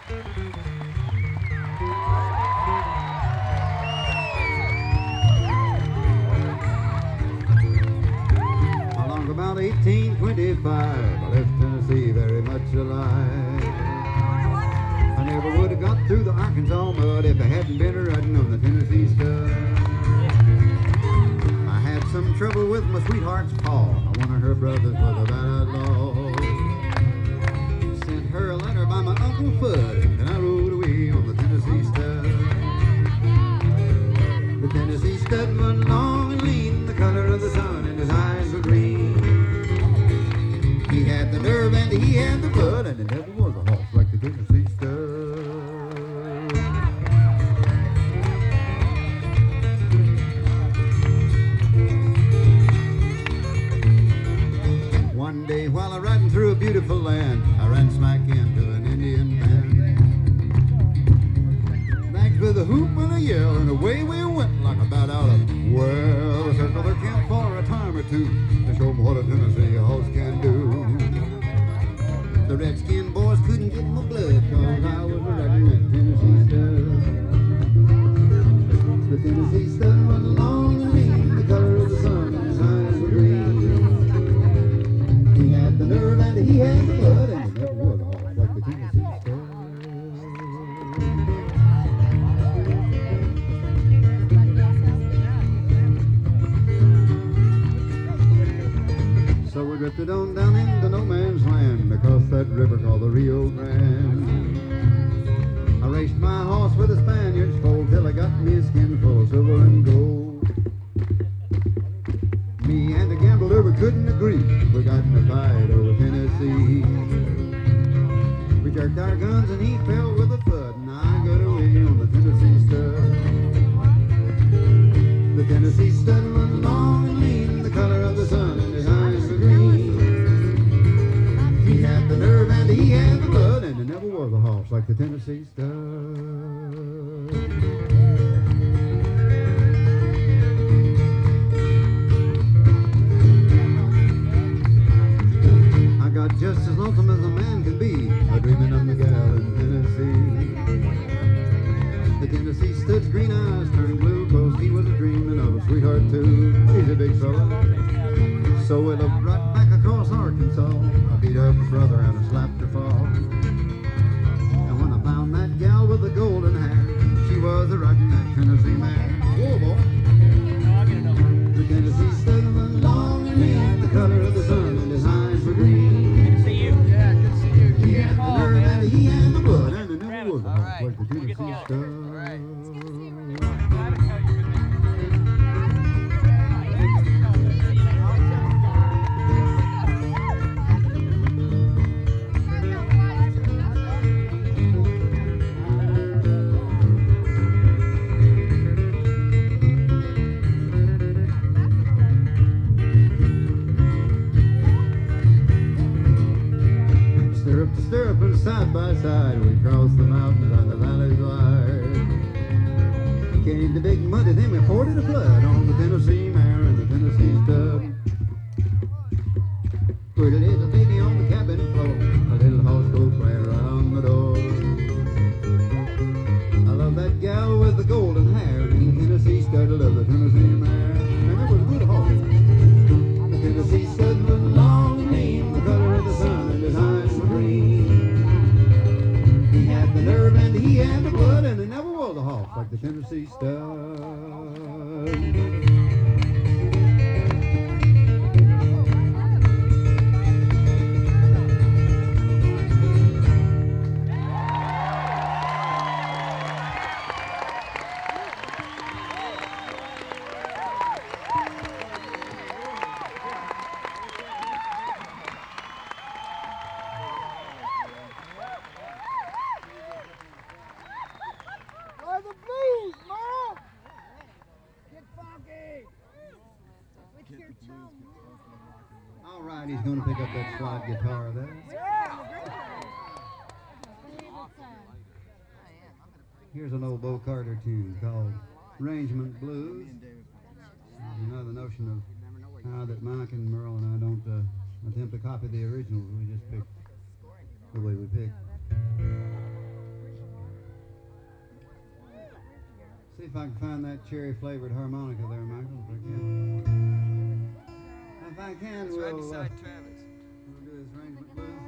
Along about 1825, I left Tennessee very much alive. I never would have got through the Arkansas mud if I hadn't been a riding on the Tennessee stud. I had some trouble with my sweetheart's paw. One of her brothers was a bad outlaw. Sent her a letter by my Uncle Fudd, and I rode away on the Tennessee stud. The Tennessee stud was long and lean, the color of the sun, and his eyes were green. He had the nerve and he had the blood, and there never was a horse like the Tennessee stud. One day while I'm riding through a beautiful land, I ran smack into an Indian man. Backed with a hoop and a yell, and away we went like a bat out of well. I circled their camp for a time or two to show them what a Tennessee horse can do. The redskin boys couldn't get my blood, cause I was riding that Tennessee stud. The Tennessee stud was long and lean, the color of the sun, and his eyes were green. He had the nerve and he had the blood, and there never was a horse like the Tennessee stud. So we drifted on down into no man's land across that river called the Rio Grande. I raced my horse with the Spaniards foal till I got me a skin full of silver and gold. Me and the gambler, we couldn't agree. We got in a fight over Tennessee. We jerked our guns and he fell with a thud, and I got away on the Tennessee stud. The Tennessee stud was long and lean, the color of the sun, and his eyes were green. He had the nerve and he had the blood, and there never was a horse like the Tennessee stud. I got just as lonesome as a man can be, a-dreaming of the gal in Tennessee. The Tennessee stud's green eyes turned blue, cause he was a-dreaming of a sweetheart too. He's a big fella, so we looked right back across Arkansas. I beat up her brother and I slapped her fall. And when I found that gal with the golden hair, she was a-riding that Tennessee mare. Whoa, boy. The Tennessee stud was long and lean, the color of the sun, and his eyes were green. See you. Yeah, good to see you. He had the nerve and he had the blood, and there never was a horse right. like the We'll get Tennessee together. stud. All right. Stirrup to stirrup and side by side, we crossed the mountains and the valleys wide. Came the big mud and then we forded a flood on the Tennessee mare and the Tennessee stud. Put a little baby on the cabin floor, a little horse go playing around the door. I love that gal with the golden hair, and the Tennessee stud, I love the Tennessee mare. And it was a good horse. The Tennessee stud was long and lean, the color of the sun, and his eyes were green. He had the nerve and he had the blood, and there never was a horse like the Tennessee stud. Play the blues, Merle! Get funky! With your tongue. All right, he's going to pick up that slide guitar there. Yeah! Here's an old Bo Carter tune called Arrangement Blues. You know the notion of how that Mike and Merle and I don't attempt to copy the originals. We just pick the way we pick. See if I can find that cherry flavored harmonica there, Michael. If I can. If I can, It's right we'll beside Travis. do this arrangement blues.